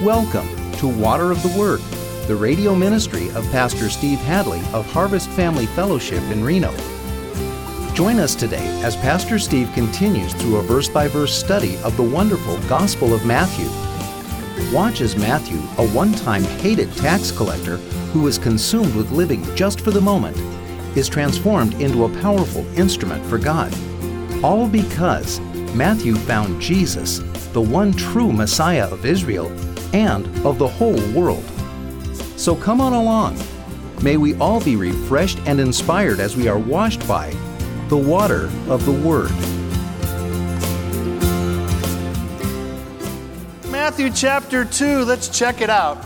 Welcome to Water of the Word, the radio ministry of Pastor Steve Hadley of Harvest Family Fellowship in Reno. Join us today as Pastor Steve continues through a verse-by-verse study of the wonderful Gospel of Matthew. Watch as Matthew, a one-time hated tax collector who was consumed with living just for the moment, is transformed into a powerful instrument for God. All because Matthew found Jesus, the one true Messiah of Israel and of the whole world. So come on along. May we all be refreshed and inspired as we are washed by the water of the Word. Matthew chapter 2, let's check it out.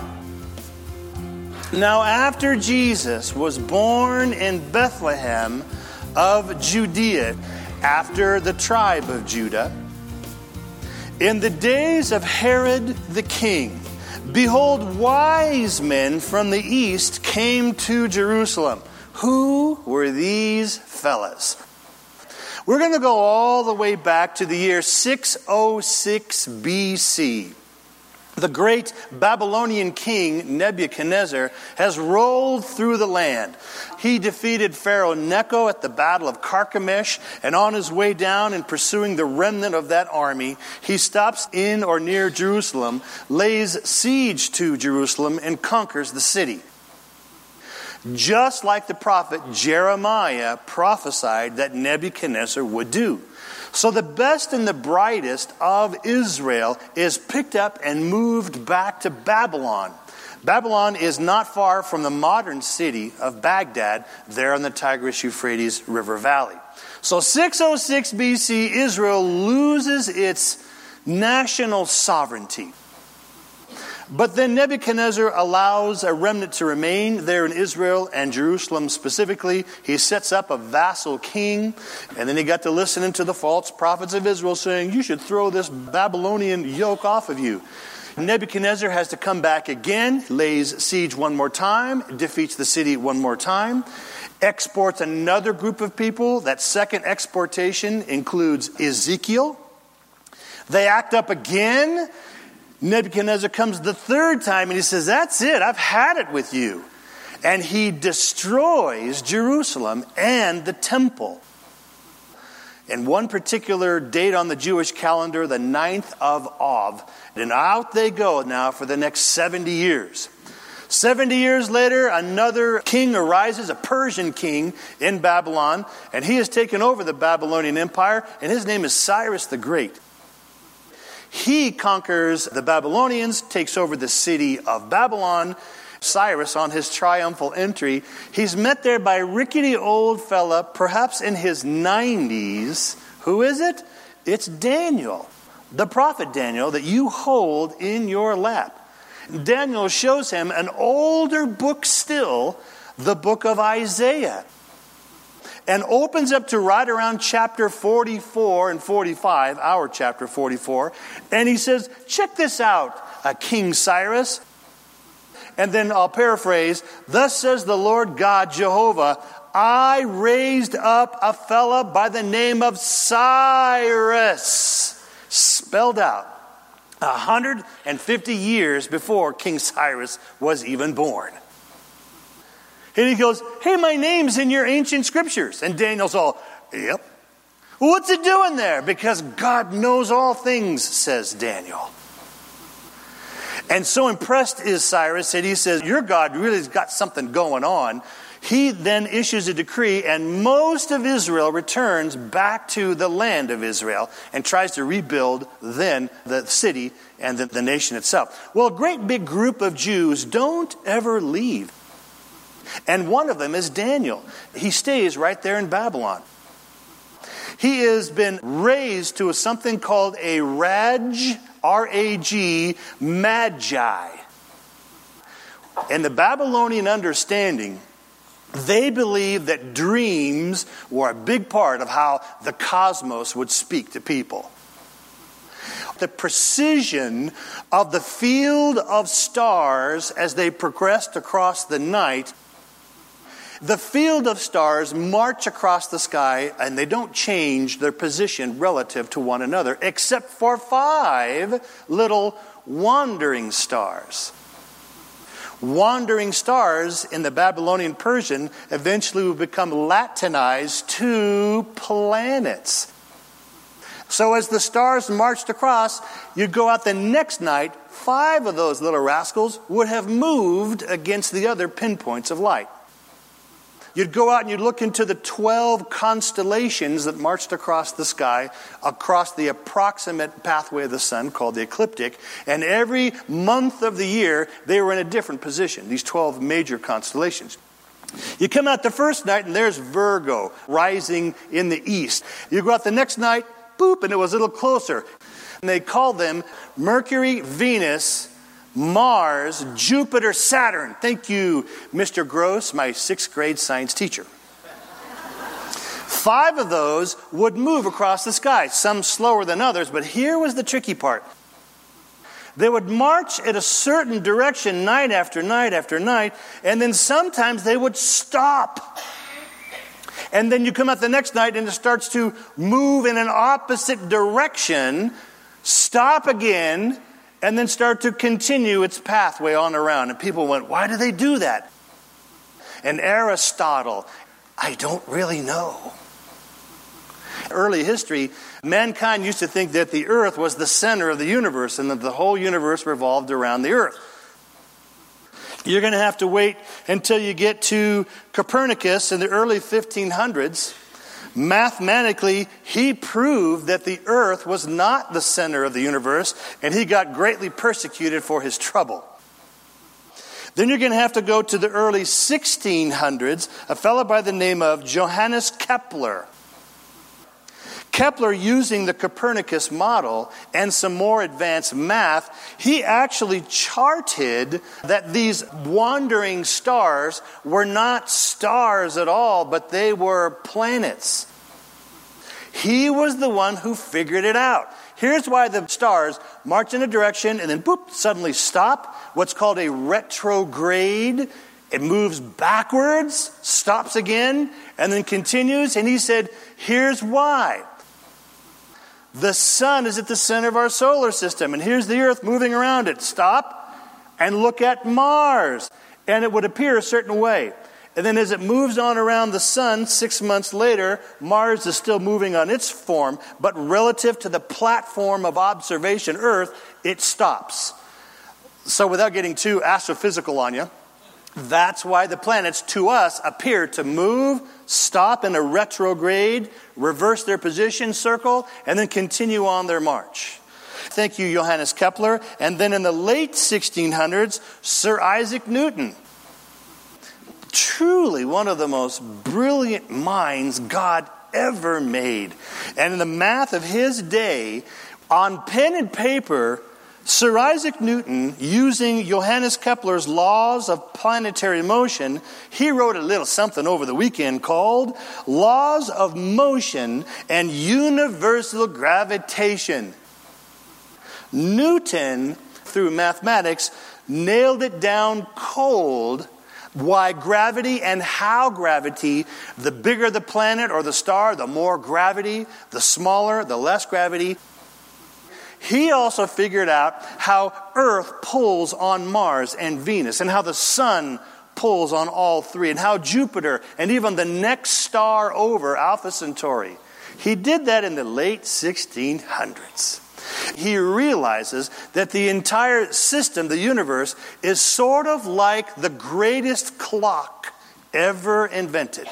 Now after Jesus was born in Bethlehem of Judea, after the tribe of Judah, in the days of Herod the king, behold, wise men from the east came to Jerusalem. Who were these fellas? We're going to go all the way back to the year 606 BC. The great Babylonian king Nebuchadnezzar has rolled through the land. He defeated Pharaoh Necho at the Battle of Carchemish, and on his way down and pursuing the remnant of that army, he stops in or near Jerusalem, lays siege to Jerusalem, and conquers the city. Just like the prophet Jeremiah prophesied that Nebuchadnezzar would do. So the best and the brightest of Israel is picked up and moved back to Babylon. Babylon is not far from the modern city of Baghdad, there in the Tigris-Euphrates River Valley. So 606 BC, Israel loses its national sovereignty. But then Nebuchadnezzar allows a remnant to remain there in Israel and Jerusalem specifically. He sets up a vassal king, and then he got to listening to the false prophets of Israel saying, you should throw this Babylonian yoke off of you. Nebuchadnezzar has to come back again, lays siege one more time, defeats the city one more time, exports another group of people. That second exportation includes Ezekiel. They act up again. Nebuchadnezzar comes the third time and he says, that's it, I've had it with you. And he destroys Jerusalem and the temple. And one particular date on the Jewish calendar, the 9th of Av. And out they go now for the next 70 years. 70 years later, another king arises, a Persian king in Babylon. And he has taken over the Babylonian Empire. And his name is Cyrus the Great. He conquers the Babylonians, takes over the city of Babylon. Cyrus, on his triumphal entry, he's met there by a rickety old fella, perhaps in his 90s. Who is it? It's Daniel, the prophet Daniel that you hold in your lap. Daniel shows him an older book still, the book of Isaiah, and opens up to right around chapter 44 and 45, our chapter 44. And he says, check this out, King Cyrus. And then I'll paraphrase, thus says the Lord God Jehovah, I raised up a fella by the name of Cyrus, spelled out 150 years before King Cyrus was even born. And he goes, hey, my name's in your ancient scriptures. And Daniel's all, yep. What's it doing there? Because God knows all things, says Daniel. And so impressed is Cyrus that he says, your God really has got something going on. He then issues a decree, and most of Israel returns back to the land of Israel and tries to rebuild then the city and the nation itself. Well, a great big group of Jews don't ever leave. And one of them is Daniel. He stays right there in Babylon. He has been raised to something called a Raj, R-A-G, Magi. In the Babylonian understanding, they believed that dreams were a big part of how the cosmos would speak to people. The precision of the field of stars as they progressed across the night. The field of stars march across the sky and they don't change their position relative to one another except for 5 little wandering stars. Wandering stars in the Babylonian Persian eventually would become Latinized to planets. So as the stars marched across, you'd go out the next night, 5 of those little rascals would have moved against the other pinpoints of light. You'd go out and you'd look into the 12 constellations that marched across the sky, across the approximate pathway of the sun called the ecliptic, and every month of the year they were in a different position, these 12 major constellations. You come out the first night and there's Virgo rising in the east. You go out the next night, boop, and it was a little closer. And they called them Mercury, Venus, Mars, Jupiter, Saturn. Thank you, Mr. Gross, my 6th grade science teacher. 5 of those would move across the sky, some slower than others, but here was the tricky part. They would march in a certain direction night after night after night, and then sometimes they would stop. And then you come out the next night and it starts to move in an opposite direction, stop again, and then start to continue its pathway on around. And people went, why do they do that? And Aristotle, I don't really know. Early history, mankind used to think that the earth was the center of the universe and that the whole universe revolved around the earth. You're going to have to wait until you get to Copernicus in the early 1500s. Mathematically, he proved that the earth was not the center of the universe, and he got greatly persecuted for his trouble. Then you're going to have to go to the early 1600s, a fellow by the name of Johannes Kepler. Kepler, using the Copernicus model and some more advanced math, he actually charted that these wandering stars were not stars at all, but they were planets. He was the one who figured it out. Here's why the stars march in a direction and then boop, suddenly stop. What's called a retrograde. It moves backwards, stops again, and then continues. And he said, here's why. The sun is at the center of our solar system, and here's the earth moving around it. Stop and look at Mars, and it would appear a certain way. And then as it moves on around the sun, 6 months later, Mars is still moving on its form, but relative to the platform of observation, Earth, it stops. So without getting too astrophysical on you, that's why the planets to us appear to move, stop in a retrograde, reverse their position, circle, and then continue on their march. Thank you, Johannes Kepler. And then in the late 1600s, Sir Isaac Newton. Truly one of the most brilliant minds God ever made. And in the math of his day, on pen and paper, Sir Isaac Newton, using Johannes Kepler's laws of planetary motion, he wrote a little something over the weekend called Laws of Motion and Universal Gravitation. Newton, through mathematics, nailed it down cold why gravity and how gravity, the bigger the planet or the star, the more gravity, the smaller, the less gravity. He also figured out how Earth pulls on Mars and Venus, and how the sun pulls on all three, and how Jupiter and even the next star over, Alpha Centauri. He did that in the late 1600s. He realizes that the entire system, the universe, is sort of like the greatest clock ever invented.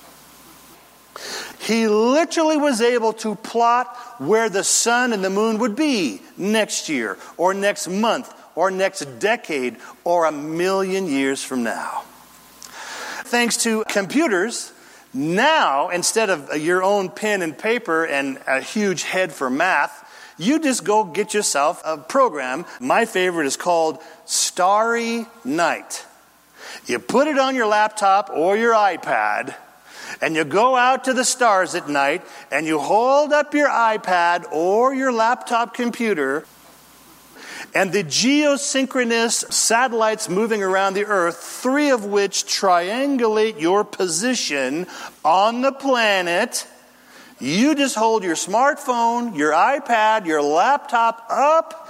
He literally was able to plot where the sun and the moon would be next year, or next month, or next decade, or 1,000,000 years from now. Thanks to computers, now, instead of your own pen and paper and a huge head for math, you just go get yourself a program. My favorite is called Starry Night. You put it on your laptop or your iPad, and you go out to the stars at night, and you hold up your iPad or your laptop computer, and the geosynchronous satellites moving around the Earth, 3 of which triangulate your position on the planet. You just hold your smartphone, your iPad, your laptop up.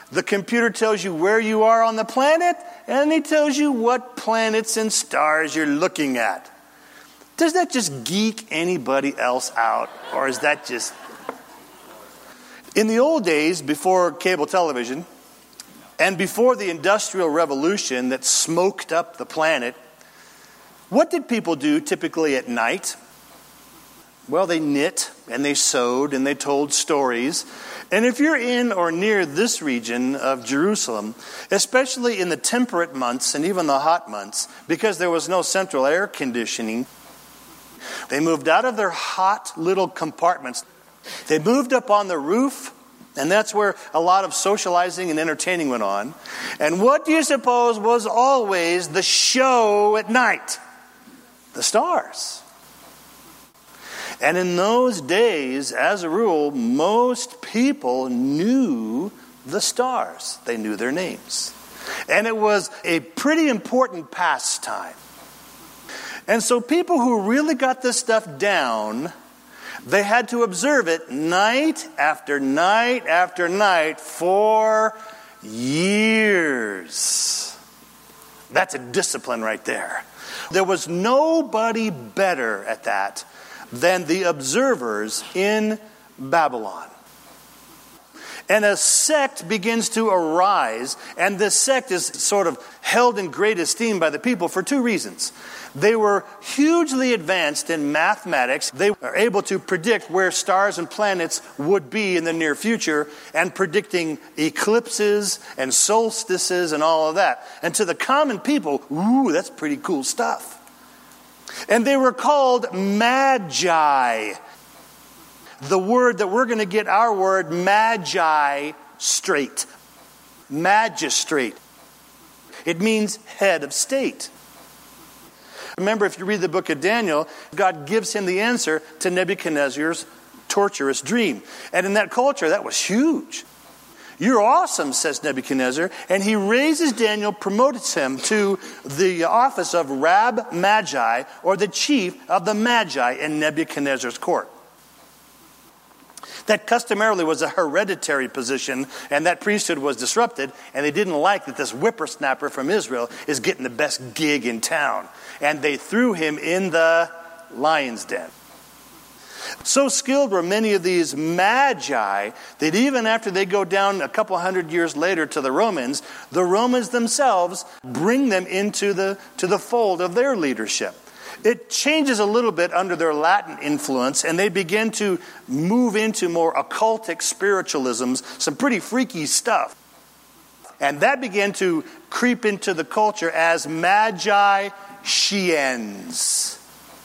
The computer tells you where you are on the planet, and it tells you what planets and stars you're looking at. Does that just geek anybody else out? Or is that just... In the old days, before cable television, and before the Industrial Revolution that smoked up the planet, what did people do typically at night? Well, they knit, and they sewed, and they told stories. And if you're in or near this region of Jerusalem, especially in the temperate months and even the hot months, because there was no central air conditioning, they moved out of their hot little compartments. They moved up on the roof, and that's where a lot of socializing and entertaining went on. And what do you suppose was always the show at night? The stars. And in those days, as a rule, most people knew the stars. They knew their names. And it was a pretty important pastime. And so people who really got this stuff down, they had to observe it night after night after night for years. That's a discipline right there. There was nobody better at that than the observers in Babylon. And a sect begins to arise, and this sect is sort of held in great esteem by the people for two reasons. They were hugely advanced in mathematics. They were able to predict where stars and planets would be in the near future, and predicting eclipses and solstices and all of that. And to the common people, ooh, that's pretty cool stuff. And they were called magi. The word that we're going to get our word magi straight. Magistrate. It means head of state. Remember, if you read the book of Daniel, God gives him the answer to Nebuchadnezzar's torturous dream. And in that culture, that was huge. You're awesome, says Nebuchadnezzar. And he raises Daniel, promotes him to the office of Rab Magi, or the chief of the Magi in Nebuchadnezzar's court. That customarily was a hereditary position, and that priesthood was disrupted, and they didn't like that this whippersnapper from Israel is getting the best gig in town. And they threw him in the lion's den. So skilled were many of these magi that even after they go down a couple hundred years later to the Romans themselves bring them into the fold of their leadership. It changes a little bit under their Latin influence, and they begin to move into more occultic spiritualisms, some pretty freaky stuff. And that began to creep into the culture as magicians.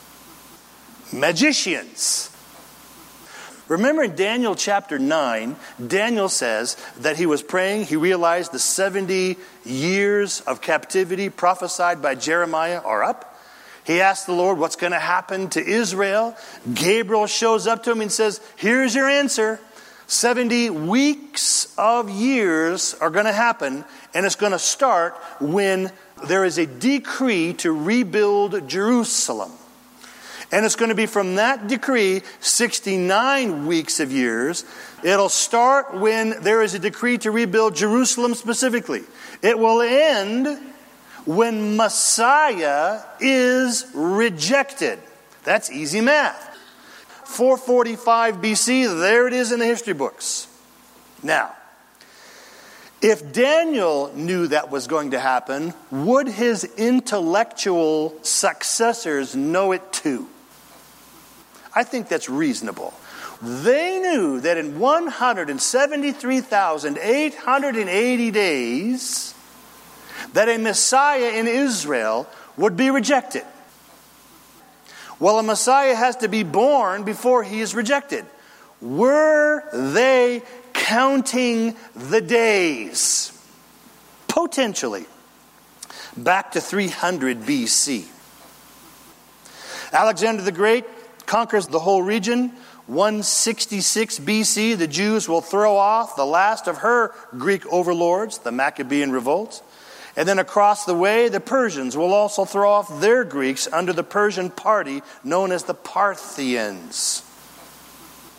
Magicians. Remember in Daniel chapter 9, Daniel says that he was praying, he realized the 70 years of captivity prophesied by Jeremiah are up. He asked the Lord what's going to happen to Israel. Gabriel shows up to him and says, here's your answer. 70 weeks of years are going to happen, and it's going to start when there is a decree to rebuild Jerusalem. And it's going to be from that decree, 69 weeks of years. It'll start when there is a decree to rebuild Jerusalem specifically. It will end when Messiah is rejected. That's easy math. 445 BC, there it is in the history books. Now, if Daniel knew that was going to happen, would his intellectual successors know it too? I think that's reasonable. They knew that in 173,880 days, that a Messiah in Israel would be rejected. Well, a Messiah has to be born before he is rejected. Were they counting the days? Potentially. Back to 300 BC. Alexander the Great conquers the whole region. 166 BC, the Jews will throw off the last of her Greek overlords, the Maccabean revolt. And then across the way, the Persians will also throw off their Greeks under the Persian party known as the Parthians.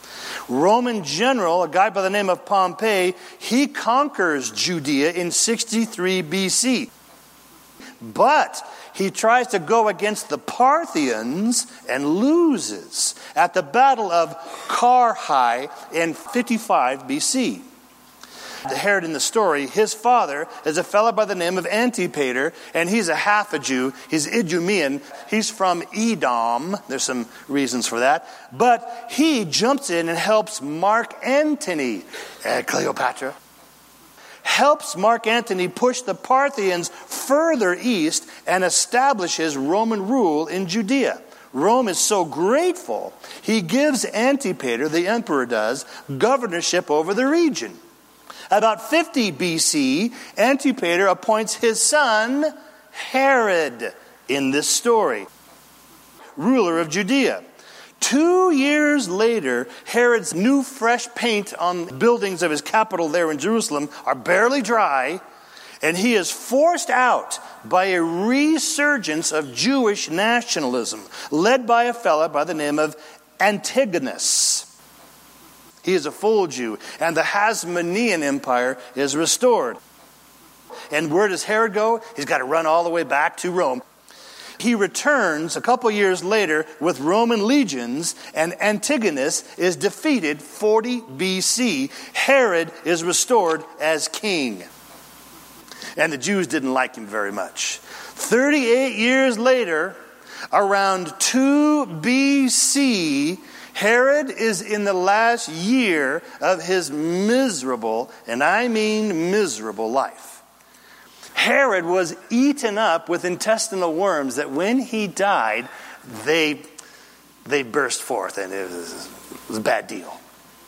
Roman general, a guy by the name of Pompey, he conquers Judea in 63 BC. But he tries to go against the Parthians and loses at the Battle of Carrhae in 55 BC. Herod in the story, his father is a fellow by the name of Antipater, and he's a half a Jew. He's Idumean. He's from Edom. There's some reasons for that. But he jumps in and helps Mark Antony, Cleopatra, helps Mark Antony push the Parthians further east and establishes Roman rule in Judea. Rome is so grateful, he gives Antipater, the emperor does, governorship over the region. About 50 BC, Antipater appoints his son, Herod, in this story, ruler of Judea. 2 years later, Herod's new fresh paint on buildings of his capital there in Jerusalem are barely dry, and he is forced out by a resurgence of Jewish nationalism, led by a fellow by the name of Antigonus. He is a full Jew, and the Hasmonean Empire is restored. And where does Herod go? He's got to run all the way back to Rome. He returns a couple years later with Roman legions, and Antigonus is defeated 40 BC. Herod is restored as king. And the Jews didn't like him very much. 38 years later, around 2 BC, Herod is in the last year of his miserable, and I mean miserable, life. Herod was eaten up with intestinal worms that when he died, they burst forth, and it was a bad deal.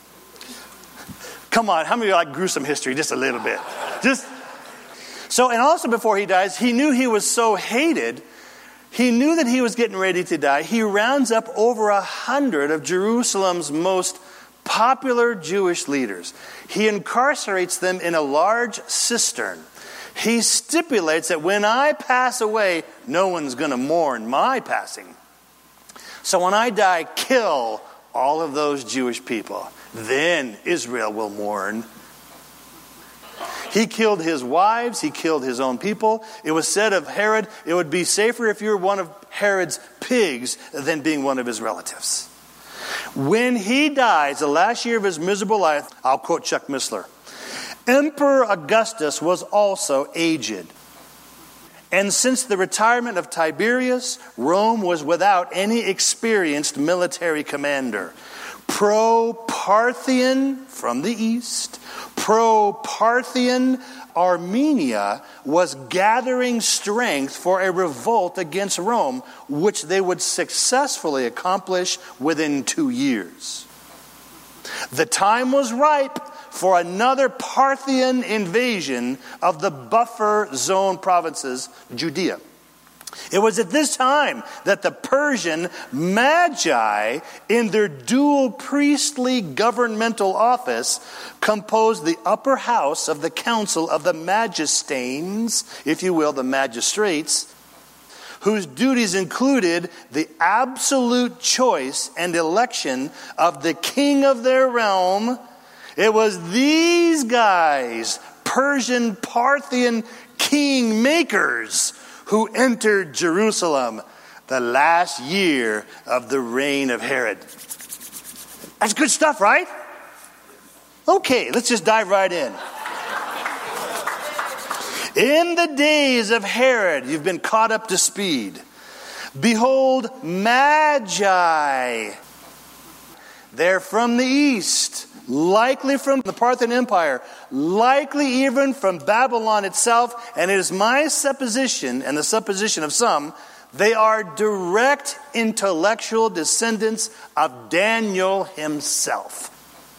Come on, how many of you like gruesome history? Just a little bit. And also before he dies, he knew he was so hated. He knew that he was getting ready to die. He rounds up over 100 of Jerusalem's most popular Jewish leaders. He incarcerates them in a large cistern. He stipulates that when I pass away, no one's going to mourn my passing. So when I die, kill all of those Jewish people. Then Israel will mourn. He killed his wives. He killed his own people. It was said of Herod, it would be safer if you were one of Herod's pigs than being one of his relatives. When he dies, the last year of his miserable life, I'll quote Chuck Missler, Emperor Augustus was also aged. And since the retirement of Tiberius, Rome was without any experienced military commander. Pro-Parthian from the east, pro-Parthian Armenia was gathering strength for a revolt against Rome, which they would successfully accomplish within 2 years. The time was ripe for another Parthian invasion of the buffer zone provinces, Judea. It was at this time that the Persian Magi, in their dual priestly governmental office, composed the upper house of the council of the Magistanes, if you will, the magistrates, whose duties included the absolute choice and election of the king of their realm. It was these guys, Persian Parthian king makers, who entered Jerusalem the last year of the reign of Herod. That's good stuff, right? Okay, let's just dive right in. In the days of Herod, you've been caught up to speed. Behold, Magi. They're from the east, likely from the Parthian Empire, likely even from Babylon itself, and it is my supposition, and the supposition of some, they are direct intellectual descendants of Daniel himself.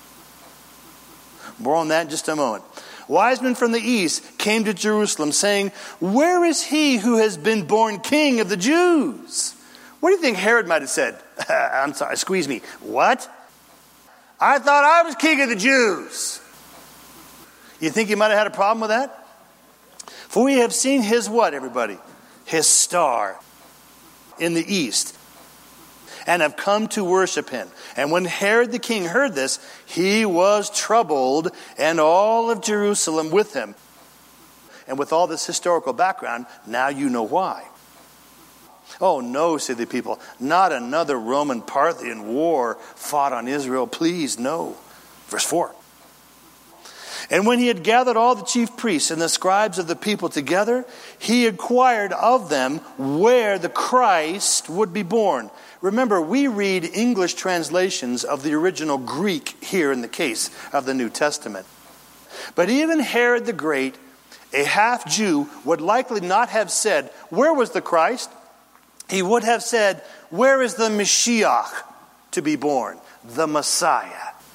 More on that in just a moment. Wise men from the east came to Jerusalem saying, "Where is he who has been born king of the Jews?" What do you think Herod might have said? I'm sorry, squeeze me. What? I thought I was king of the Jews. You think he might have had a problem with that? For we have seen his what, everybody? His star in the east, and have come to worship him. And when Herod the king heard this, he was troubled, and all of Jerusalem with him. And with all this historical background, now you know why. Oh no, said the people, not another Roman Parthian war fought on Israel. Please, no. Verse 4. And when he had gathered all the chief priests and the scribes of the people together, he inquired of them where the Christ would be born. Remember, we read English translations of the original Greek here in the case of the New Testament. But even Herod the Great, a half-Jew, would likely not have said, where was the Christ? He would have said, where is the Mashiach to be born? The Messiah.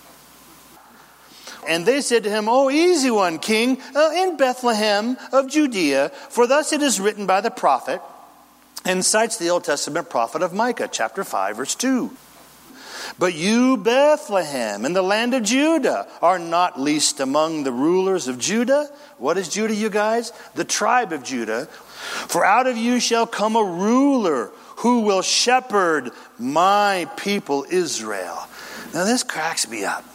And they said to him, "Oh, easy one, king, in Bethlehem of Judea, for thus it is written by the prophet," and cites the Old Testament prophet of Micah, chapter 5, verse 2. "But you, Bethlehem, in the land of Judah, are not least among the rulers of Judah." What is Judah, you guys? The tribe of Judah. "For out of you shall come a ruler who will shepherd my people Israel." Now this cracks me up.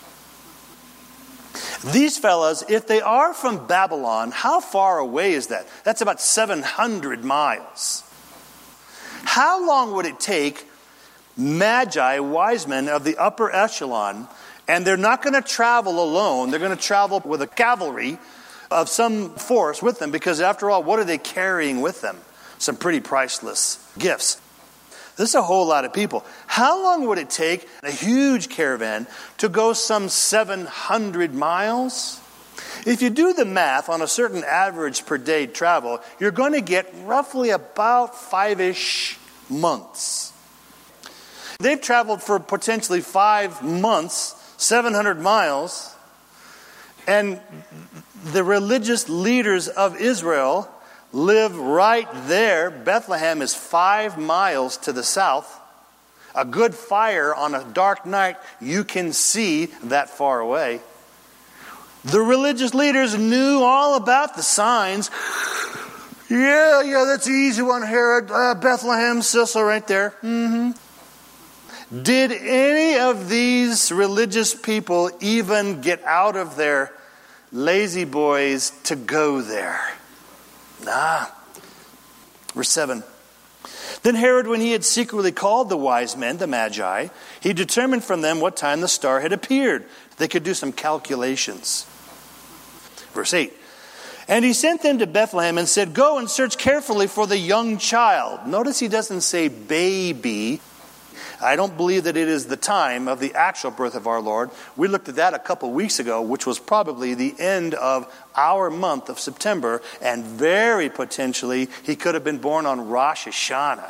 These fellas, if they are from Babylon, how far away is that? That's about 700 miles. How long would it take magi, wise men of the upper echelon, and they're not going to travel alone, they're going to travel with a cavalry of some force with them, because after all, what are they carrying with them? Some pretty priceless gifts. This is a whole lot of people. How long would it take a huge caravan to go some 700 miles? If you do the math on a certain average per day travel, you're going to get roughly about 5-ish months. They've traveled for potentially 5 months, 700 miles, and the religious leaders of Israel live right there. Bethlehem is 5 miles to the south. A good fire on a dark night, you can see that far away. The religious leaders knew all about the signs. Yeah, that's the easy one, Herod. Bethlehem, Sicily, right there. Did any of these religious people even get out of their lazy boys to go there? Nah. Verse 7. "Then Herod, when he had secretly called the wise men, the magi, he determined from them what time the star had appeared. They could do some calculations." Verse 8. "And he sent them to Bethlehem and said, 'Go and search carefully for the young child.'" Notice he doesn't say baby. I don't believe that it is the time of the actual birth of our Lord. We looked at that a couple weeks ago, which was probably the end of our month of September, and very potentially he could have been born on Rosh Hashanah.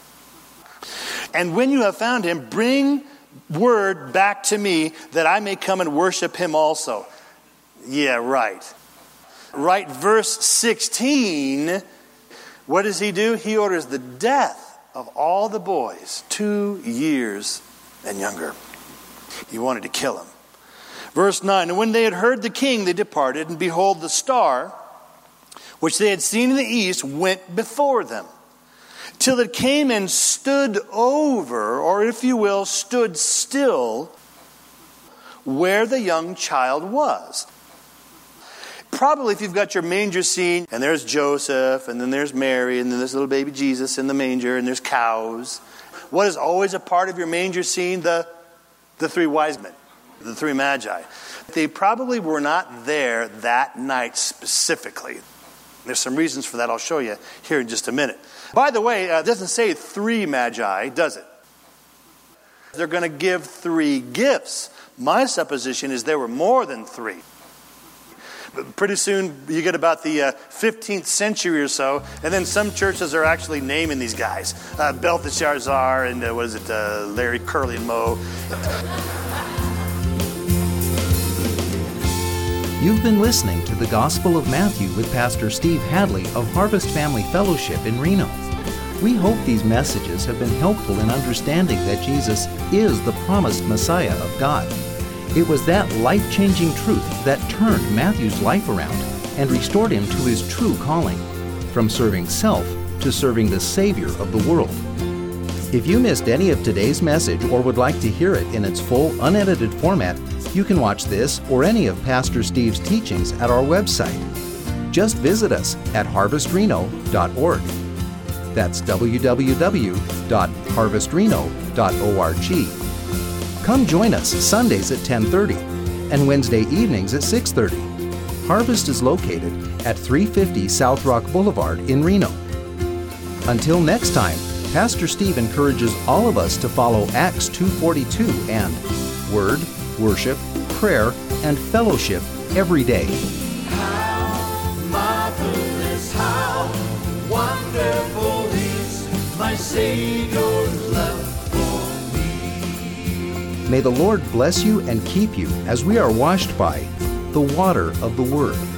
"And when you have found him, bring word back to me that I may come and worship him also." Yeah, right. Right, verse 16, what does he do? He orders the death of all the boys 2 years and younger. He wanted to kill him. Verse 9, "And when they had heard the king, they departed, and behold, the star, which they had seen in the east, went before them, till it came and stood over," or if you will, stood still, "where the young child was." Probably if you've got your manger scene, and there's Joseph, and then there's Mary, and then there's little baby Jesus in the manger, and there's cows. What is always a part of your manger scene? The 3 wise men, the 3 magi. They probably were not there that night specifically. There's some reasons for that I'll show you here in just a minute. By the way, it doesn't say 3 magi, does it? They're going to give 3 gifts. My supposition is there were more than 3. Pretty soon you get about the 15th century or so, and then some churches are actually naming these guys. Belteshazzar and Larry, Curly, and Moe. You've been listening to the Gospel of Matthew with Pastor Steve Hadley of Harvest Family Fellowship in Reno. We hope these messages have been helpful in understanding that Jesus is the promised Messiah of God. It was that life-changing truth that turned Matthew's life around and restored him to his true calling, from serving self to serving the Savior of the world. If you missed any of today's message or would like to hear it in its full, unedited format, you can watch this or any of Pastor Steve's teachings at our website. Just visit us at harvestreno.org. That's www.harvestreno.org. Come join us Sundays at 10:30 and Wednesday evenings at 6:30. Harvest is located at 350 South Rock Boulevard in Reno. Until next time, Pastor Steve encourages all of us to follow Acts 2:42 and Word, Worship, Prayer, and Fellowship every day. How marvelous, how wonderful is my Savior's love for me. May the Lord bless you and keep you as we are washed by the water of the Word.